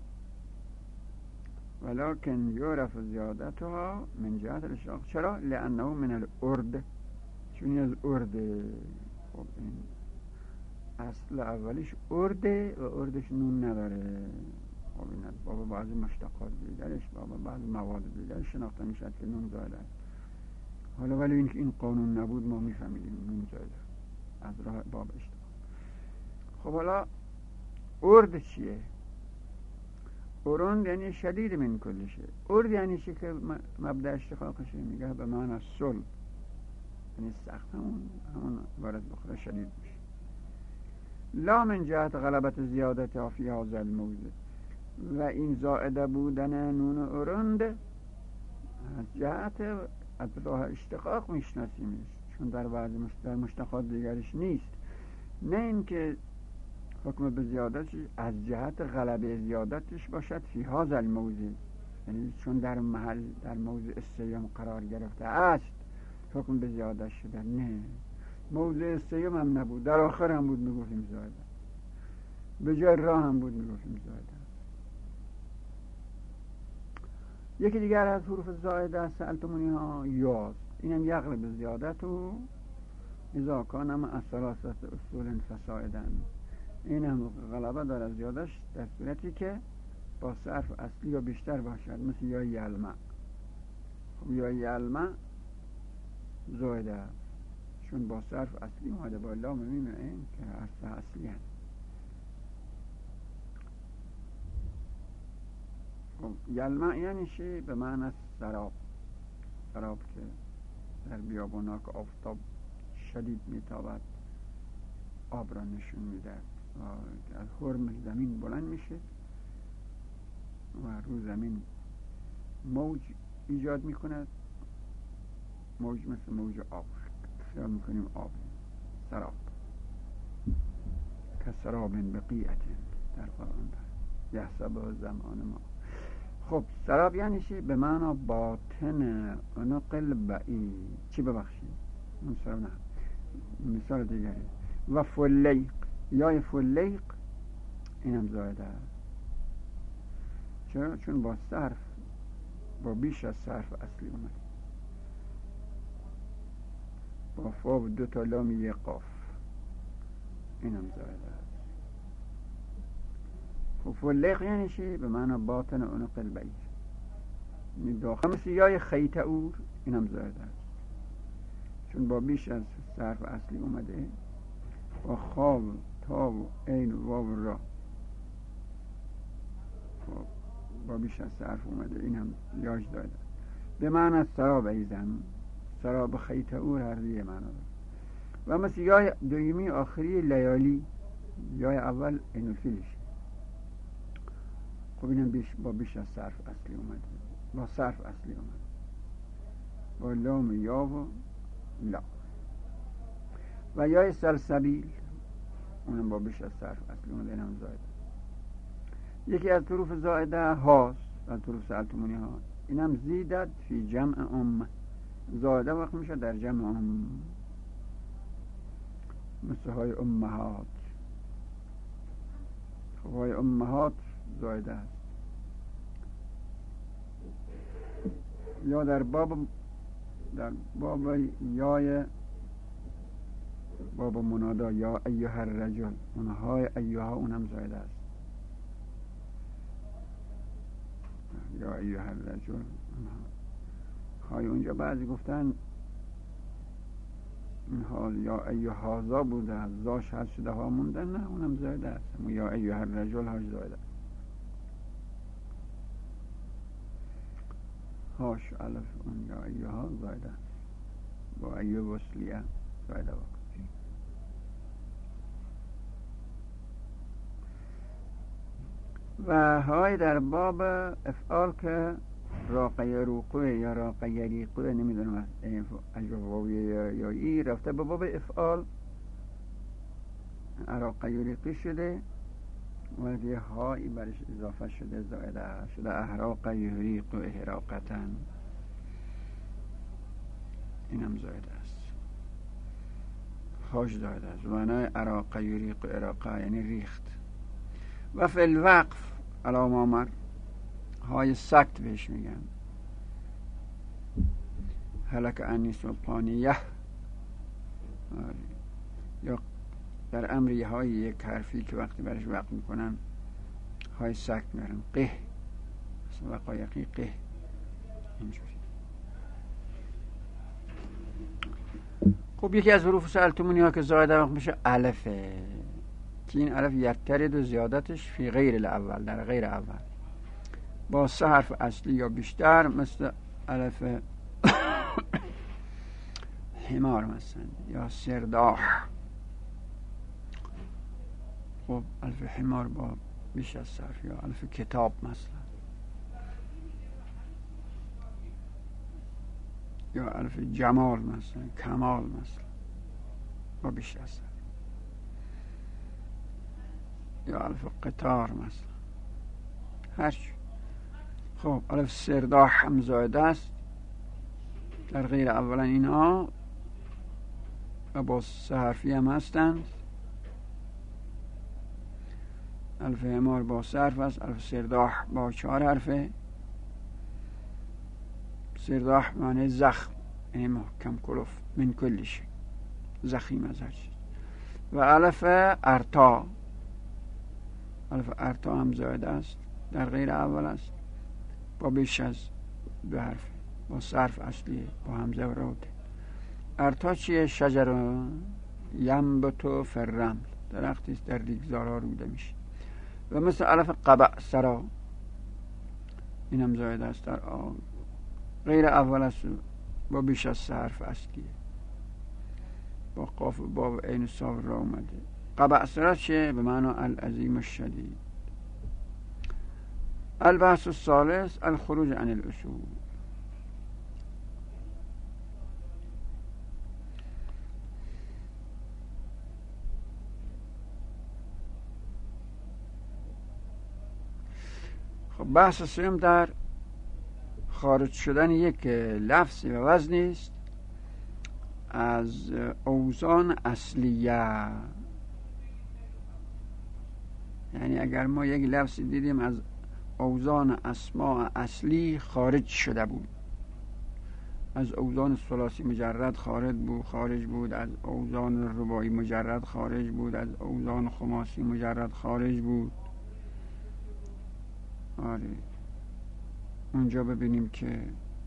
ولکن یعرف زیادتها من جهت الاشتقاق. چرا؟ لانه من الارد، چون از ارده. خب این اصل اولیش ارده و اردش نون نداره. خب این از باب بعضی مشتقات دیگرش، باب بعضی مواد دیگرش شناخته میشد که نون زایده. حالا ولی این قانون نبود، ما میفهمیدیم نون زایده از راه باب اشتقاق. خب حالا ارد چیه؟ اورند یعنی شدید من کل شیء. ارد یعنی چی که مبدأ اشتقاقش میگه به معنی صلب، یعنی سخت، همون وارد بخوره شدید میشه. لا من جهت غلبت زیادت فی هذا الموضع، و این زائده بودن نون اورند از جهت از راه اشتقاق میشناسیمش، چون در مشتقات دیگرش نیست. نه اینکه حکم به زیادتش از جهت غلبه زیادتش باشد فی هذا الموضع، یعنی چون در موضع سیوم قرار گرفته است حکم به زیادت شده. نه، موضع سیوم هم نبود، در آخر هم بود میگفتیم زایده، به جای راه هم بود میگفتیم زایده. یکی دیگر از حروف زایده سألتمونی ها یاست، اینم یغلب زیادت و اذا کان هم از ثلاثه اصول فسائدن، این هم غلبه داره زیادش در صورتی که با صرف اصلی یا بیشتر باشد، مثل یا یلمع. خب یا یلمع زایده، چون با صرف اصلی اومده با لام میم عین که حرف اصلی هست. یلمع یعنی چی؟ به معنی سراب. سراب که در بیابونا که آفتاب شدید میتابد آب را نشون میده و از حرم زمین بلند میشه و رو زمین موج ایجاد میکند. موج مثل موج آب، خیال میکنیم آب. سراب که سراب بقیعت در قرآن داره یحسب زمان ما. خب سراب یعنی چی؟ به معنی باطن عنق البعید. چی ببخشید؟ مثال نه، مثال دیگری. و فلیق، یا فلیق اینم زایده است. چرا؟ چون با صرف، با بیش از صرف اصلی اومد، با فا و 2 تا لام 1 قاف، اینم زایده است. خب فلیق یعنی چی؟ به معنی باطن عنق البعیر، داخل مثل یای خیتعور، اینم زایده است چون با بیش از صرف اصلی اومده. با خواب تا و عین و واو و را با بیش از صرف اومده، این هم یاش داده. به معنی سراب ایزن، سراب خیتعور هر دیگه معنا داره. و مثل یای دویمی آخری لیالی، یای اول اینو فیلش. خب اینم با بیش از صرف اصلی اومده، با صرف اصلی اومده، با لام یا و لا. و یای سلسبیل اونم با بیش از صرف اصلی اومده، اینم زایده. یکی از حروف زائده هاست، از حروف سلطمونی ها. اینم زیدت فی جمع زائده وقت میشه در جمع مثل های امهات. خب های امهات زائده است. یا در باب یای باب منادا، یا ایها الرجل، اونهای ایها اونم زائده است. یا ایها الرجل های اونجا بعضی گفتن این حال یا ایها هازا بوده، از زاش هست شده ها موندن، نه اونم زائده است. یا ایها الرجل هاش زائده است. هاش الف اون یا ایها زائده است، با ایه وصلیه زائده وقت. و های در باب افعال که راقه روقه یا راقه یریقه، نمیدونم اجواویه یا ای رفته به باب افعال، راقه یریقه شده و یه هایی برش اضافه شده، زائده شده. احراق یریق و احراقتن، اینم زائده است. هاش زائده است. معنی اراق یریق و اراقه یعنی ریخت. و فی الوقف علام آمر های سکت بهش میگن. هلک انی سلطانیه، یا در امری های یک حرفی که وقتی برش وقت میکنن های سکت میرن. قه مثل وقایقی قه، اینجوری. خب یکی از حروف سلطمونی ها که زائده وقت میشه الفه، که این الف یترد و زیادتش فی غیر الاول، در غیر اول، با 3 حرف اصلی یا بیشتر، مثل الف حمار مثلا، یا سرداح. خب الف حمار با بیش از صرف، یا الف کتاب مثلا، یا الف جمال مثلا، کمال مثلا، با بیش از صرف، یا الف قطار مثلا، هرچی. خب الف سرداح هم زائده است در غیر اولا اینها و با 3 حرفی هم هستند. الف حمار با 3 حرف است، الف سرداح با 4 حرفه. سرداح معنی زخم، یعنی محکم کلوف، من کلش زخیم از هر چیز. و الف ارتا، الف ارتا هم زائده است در غیر اول است، با بیش از 2 حرف، با صرف اصلی، با همزه و روده. ارتا چیه؟ شجر ینبت فی الرمل، درختی است در ریگزارها روده میشه. و مثل الف قبعثرا، اینم زاید است در آن، غیر اول است با بیش از 3 حرف اصلیه، با قاف و با و عین صاد را اومده. قبعثرا چیه؟ به معنی العظیم الشدید. البحث الثالث الخروج عن الاصول. خب بحث سوم در خارج شدن یک لفظی و وزنی است از اوزان اصلیه. یعنی اگر ما یک لفظی دیدیم از اوزان اسماء اصلی خارج شده بود، از اوزان ثلاثی مجرد خارج بود، از اوزان رباعی مجرد خارج بود، از اوزان خماسی مجرد خارج بود، آره اونجا ببینیم که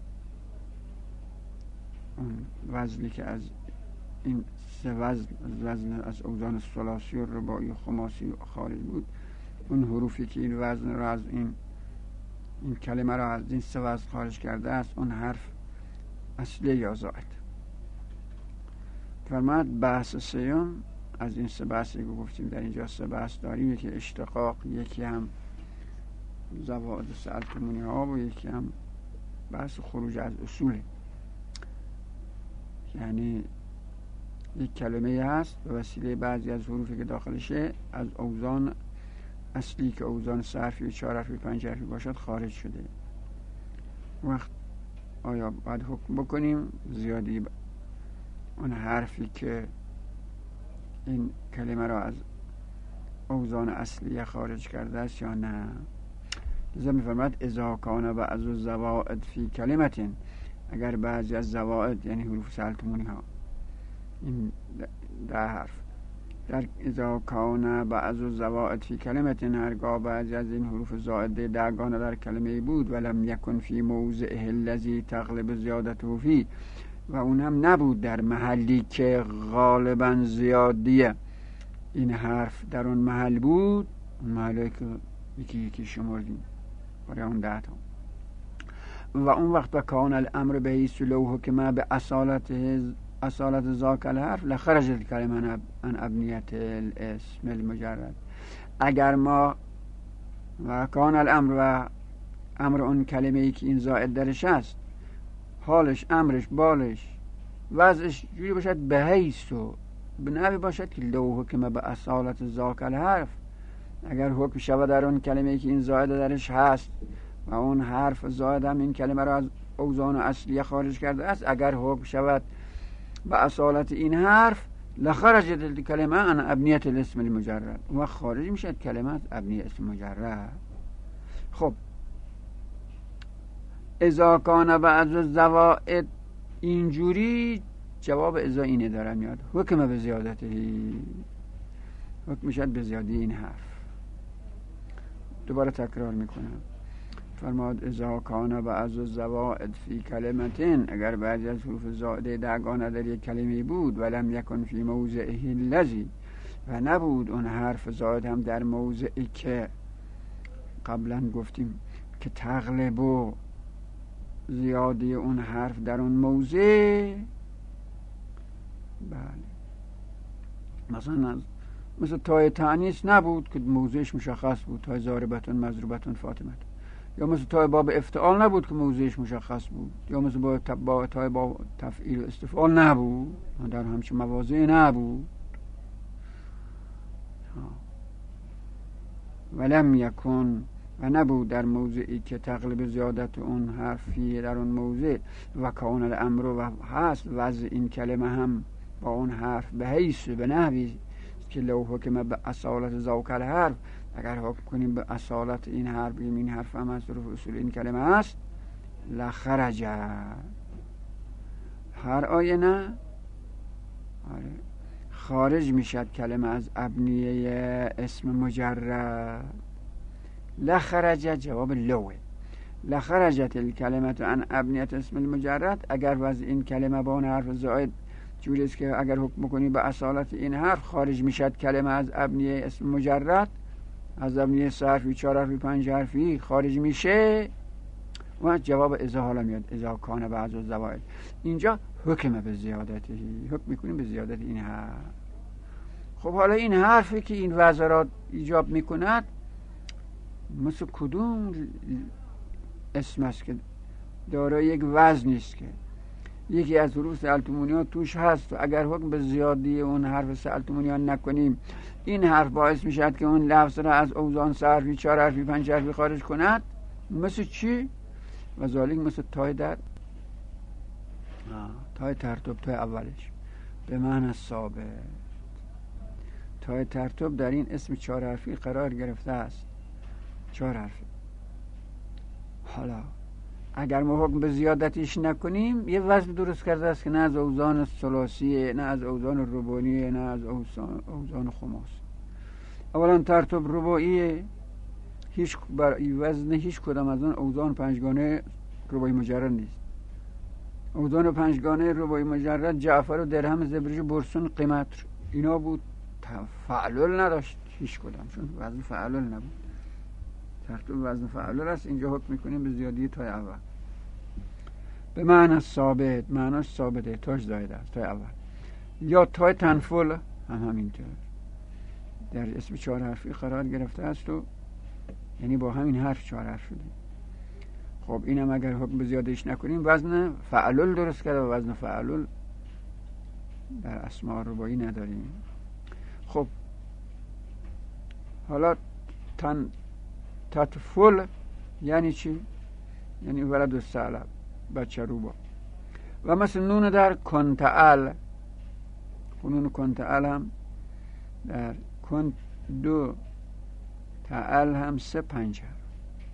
اون وزنی که از این 3 وزن از اوزان ثلاثی و رباعی و خماسی خارج بود، اون حروفی که این وزن را از این کلمه را از این 3 وزن خارج کرده است، اون حرف اصلی یا زائد. فرماید بحث سوم از این 3 بحثی که گفتیم، در اینجا 3 بحث داریم، یکی اشتقاق، یکی هم زوائد سلطمونی ها و یکی هم بحث خروج از اصول. یعنی یک کلمه هست به وسیله بعضی از حروفی که داخلشه از اوزان اصلی که اوزان 3 حرفی و 4 حرفی و 5 حرفی باشد خارج شده. وقت آیا باید حکم بکنیم زیادی اون حرفی که این کلمه را از اوزان اصلی خارج کرده است یا نه؟ لذا می‌فرماید اذا کان بعض الزوائد فی کلمة، اگر بعضی از زوائد یعنی حروف سلطمونی ها، این 10 حرف، در اذا کان بعض الزوائد فی کلمة، هرگاه بعضی از این حروف زائده 10 گانه در کلمه بود، ولم یکن فی موضعه الذی تغلب زیادته فی، و اون هم نبود در محلی که غالبا زیادیه این حرف در اون محل بود، اون محلی که یکی یکی شمردیم برای اون 10 تا، و اون وقت بکان الامر به حیث لو حکم به اصالت ذاک الحرف لخرج الکلمه عن ابنیت الاسم المجرد. اگر ما و کان الامر و امر اون کلمه ای که این زائد درش است، حالش، امرش، بالش، وضعش جوری باشد به حیث و به نحوی باشد که لو حکم به اصالت ذاک الحرف، اگر حکم شود در اون کلمه ای که این زائد درش هست و اون حرف زائد هم این کلمه را از اوزان اصلیه خارج کرده است، اگر حکم شود به اصالت این حرف لخرجت الکلمه عن ابنیت الاسم المجرد، و خارج میشد کلمه از ابنیه اسم مجرد. خب اذا کان بعض الزوائد، اینجوری جواب اذا اینه داره میاد، حکم به زیادتی، حکم میشد به زیادی این حرف. دوباره تکرار میکنم، فرماد اذا کان بعض الزوائد فی کلمتین، اگر بعضی از حروف زائده 10 گانه در یک کلمه بود، ولم یکن فی موضعه الذی، و نبود اون حرف زائد هم در موضعی که قبلا گفتیم که تغلب و زیادی اون حرف در اون موضع، بله مثلا تای تانیث نبود که موضعش مشخص بود، تای ضاربتون مضروبتون فاطمه، یا مثل تای باب افتعال نبود که موضعش مشخص بود، یا مثل با تای باب تفعیل و استفعال نبود، در همچین مواضع نبود. ولم یکن، و نبود در موضعی که تغلب زیادت اون حرفی در اون موضع، و کان الامر، و هست وضع این کلمه هم با اون حرف به حیث به نحوی که لو حکم به اصالت ذاک الحرف، اگر حکم کنیم به اصالت این حرف، این حرف هم از طرف اصول این کلمه است، لخرج، هر آیه نه خارج میشد کلمه از ابنیه اسم مجرد. لخرج جواب لوه، لخرجت الکلمه عن ابنیت اسم المجرد، اگر وضع این کلمه با اون حرف زائد جوری است که اگر حکم بکنی به اصالت این حرف خارج میشد کلمه از ابنیه اسم مجرد، از ابنیه 3 حرفی 4 حرفی 5 حرفی خارج میشه و جواب اذا حالا میاد اذا کان بعض الزوائد. اینجا حکم به زیادتی، حکم میکنیم به زیادت این حرف. خب حالا این حرفی که این وضع را ایجاب میکند مثل کدوم اسم است که دارای یک وزن نیست که یکی از حروف سألتمونی‌ها توش هست و اگر حکم به زیادی اون حرف سألتمونی‌ها نکنیم این حرف باعث میشد که اون لفظ را از اوزان 3 حرفی 4 حرفی 5 حرفی خارج کند. مثل چی؟ و ذالک مثل تای در تای ترتب، تای اولش به معنی ثابت. تای ترتب در این اسم 4 حرفی قرار گرفته است، 4 حرفی. حالا اگر ما حکم به زیادتیش نکنیم یه وزن درست کرده است که نه از اوزان ثلاثیه، نه از اوزان رباعیه، نه از اوزان خماس. اولا ترتب رباعیه، هیچ وزن هیچ کدام از اون اوزان 5گانه رباعی مجرد نیست. اوزان 5گانه رباعی مجرد جعفر و درهم زبرج برسون قیمت اینا بود، فعلل نداشت هیچ کدام، چون وزن فعلل نبود. ترتب وزن فعلل است. اینجا حکم میکنیم به زیادی تای اول به معنی ثابت، معناش ثابته، تاش زایده است، تای اول. یا تای تنفل هم همینطور در اسم 4 حرفی قرار گرفته است و یعنی با همین حرف 4 حرف شده. خب اینم اگر حکم به زیادش نکنیم وزن فعلل درست کرده و وزن فعلل در اسماء رباعی نداریم. خب حالا تطفل یعنی چی؟ یعنی ولد الثعلب، بچه روبا. و مثل نون در کنتعل، نون کنتعل هم در کن 2 تعل هم 3 5 حرف.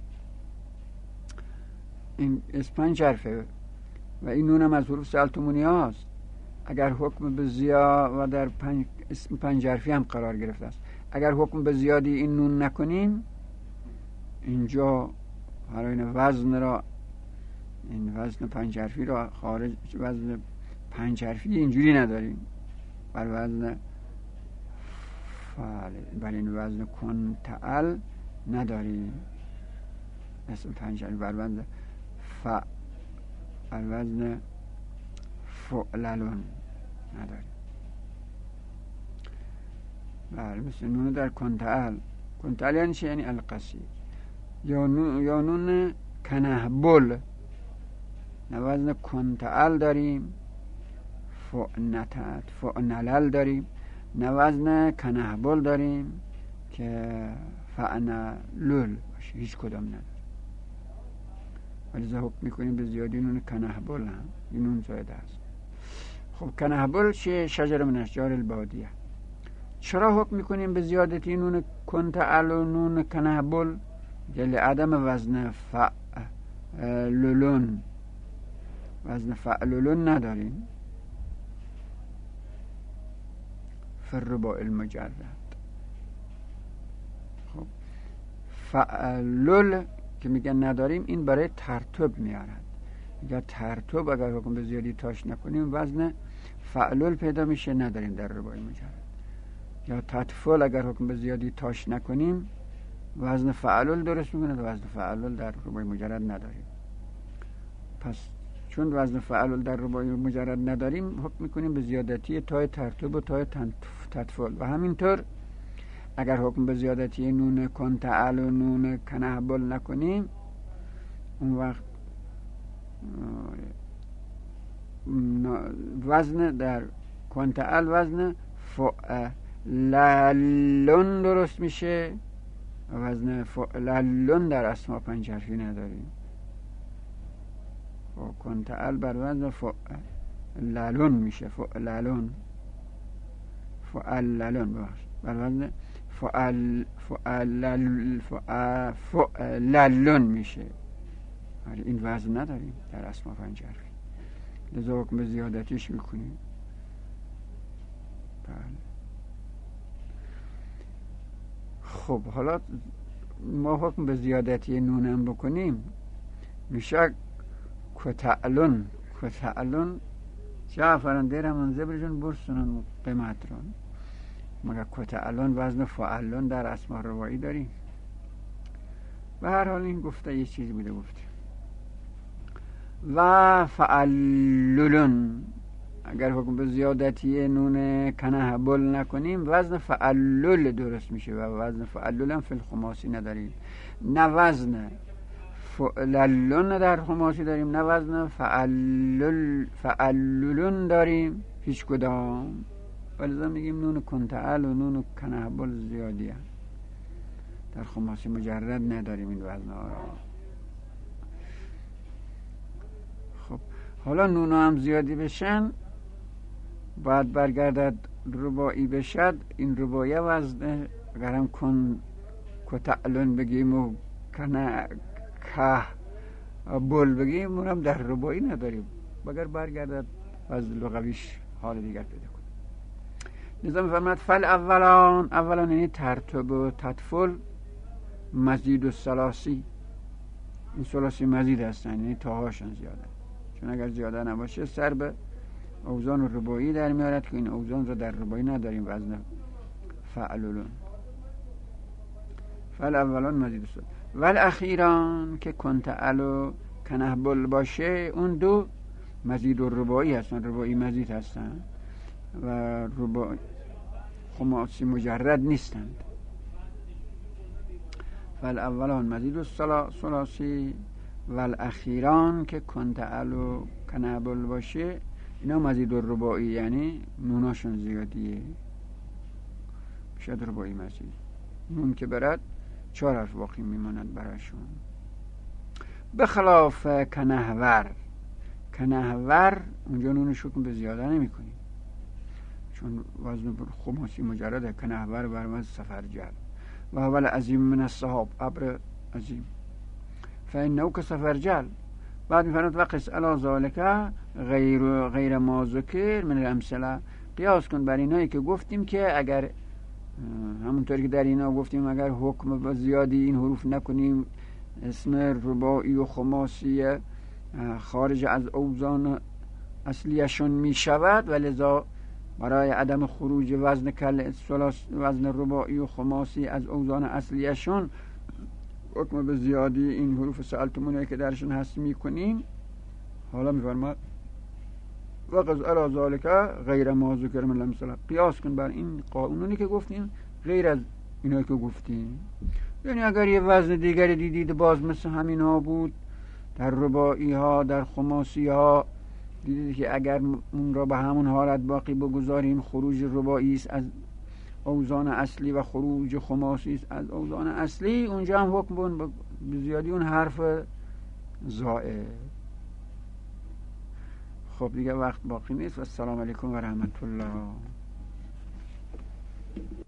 این از 5 حرفه و این نون هم از حروف سألتمونی هاست. اگر حکم به زیا و در 5 حرفی هم قرار گرفته است، اگر حکم به زیادی این نون نکنیم اینجا برای وزن را، این وزن 5 حرفی را خارج، وزن 5 حرفی اینجوری نداریم بر وزن بر این وزن کنتعل نداریم اسم 5 حرفی بر وزن بر وزن فعللون نداریم. بله مثل نون در کنتعل. کنتعل یعنی چه؟ یعنی القصیر. یا نون کنهبل وزن کنتعل داریم، فعنلل داریم، وزن کنهبل داریم که فعنلل باشه، هیچ کدام نداره. ولی حکم میکنیم به زیادی نون کنهبل هم، این نون زایده است. خب کنهبل چه؟ شجر من اشجار البادیه. چرا حکم میکنیم به زیادتی نون کنتعل و نون کنهبل؟ عدم وزن فعللون، وزن فعللون نداریم فی الرباع المجرد. خب فعلل که میگن نداریم این برای ترتب میارد. میگه ترتب اگر حکم به زیادی تاش نکنیم وزن فعلل پیدا میشه، نداریم در رباع مجرد. یا تطفل اگر حکم به زیادی تاش نکنیم وزن فعلل درست میکنه و وزن فعلل در رباع مجرد نداریم. پس چون وزن فعلل در رباع مجرد نداریم حکم میکنیم به زیادتی تای ترتب و تای تطفل. و همینطور اگر حکم به زیادتی نون کنتعل و نون کنهبل نکنیم اون وقت وزن در کنتعل وزن فعللون درست میشه و وزن فعللون در اسماء 5 حرفی نداریم. و کنتعل بر وزن فعللون میشه، فعللون بر وزن فعللون میشه. این وزن نداریم در اسماء 5 حرفی، لذا حکم به زیادتیش میکنیم. بله. خب حالا ما حکم به زیادتی نونم بکنیم میشه کتعلون جعفران دیرمون زبرجون برسونن قیمت رو مگه کتعلون وزن فعلون در اسماء روایی داریم. به هر حال این گفته یه چیزی بوده گفته. و فعلولون اگر حکم به زیادتی نون کنه بل نکنیم وزن فعلول درست میشه و وزن فعلول هم فی الخماسی نداریم، نه وزن فعللون در خماسی داریم نه وزن فعلولون داریم هیچ کدام. ولذا میگیم نون کنتعل و نون کنه بل زیادی هم. در خماسی مجرد نداریم این وزن ها را. خب حالا نون هم زیادی بشن باید برگردد رباعی بشد. این رباعی وزن اگر هم کتعلون بگیم و کنه که بل بگیم اونم در رباعی نداریم. اگر برگردد وزن لغویش حال دیگر پیدا کنیم. نظام فرمد فل اولان یعنی ترتب و تطفل مزید و ثلاثی. این ثلاثی مزید هستن یعنی تاهاشون زیاده، چون اگر زیاده نباشه سر به اوزان رباعی در میارد که این اوزان رو در رباعی نداریم. وزن فعلولون فل اولان مزید و ثلاثی. ول اخیران که کنتعل و کنهبل باشه اون دو مزید و رباعی هستن، رباعی مزید هستن و رباعی خماسی مجرد نیستند. فالاولان مزید و ثلاثی والاخیران که کنتعل و کنهبل باشه اینا مزید و رباعی یعنی نوناشون زیادیه، شاید رباعی مزید. نون که برد 4 حرف باقی میماند براشون. بخلاف کنهور اونجا نونش حکم به زیاده نمی کنیم چون وزن خماسی مجرده. کنهور بر وزن سفرجل و اول عظیم من السحاب ابر عظیم فانه که سفرجل. بعد میفرماید وقس علی ذالک غیر ما ذکر من الامثله. قیاس کن بر اینایی که گفتیم که اگر همونطوری که در اینا گفتیم اگر حکم به زیادی این حروف نکنیم اسم رباعی و خماسی خارج از اوزان اصلیشون می شود و لذا برای عدم خروج وزن رباعی و خماسی از اوزان اصلیشون حکم به زیادی این حروف سألتمونه که درشون هست می کنیم. حالا می فرماد وقض علی ذالک غیر ما ذکر من الامثله. قیاس کن بر این قانونی که گفتیم غیر از اینایی که گفتیم. یعنی اگر یه وزن دیگری دیدید باز مثل همین ها بود در رباعی ها در خماسی ها دیدید که اگر اون را به همون حالت باقی بگذاریم خروج رباعی است از اوزان اصلی و خروج خماسی است از اوزان اصلی اونجا هم حکم به زیادی اون حرف زائد. خب دیگه وقت باقی نیست و السلام علیکم و رحمت الله.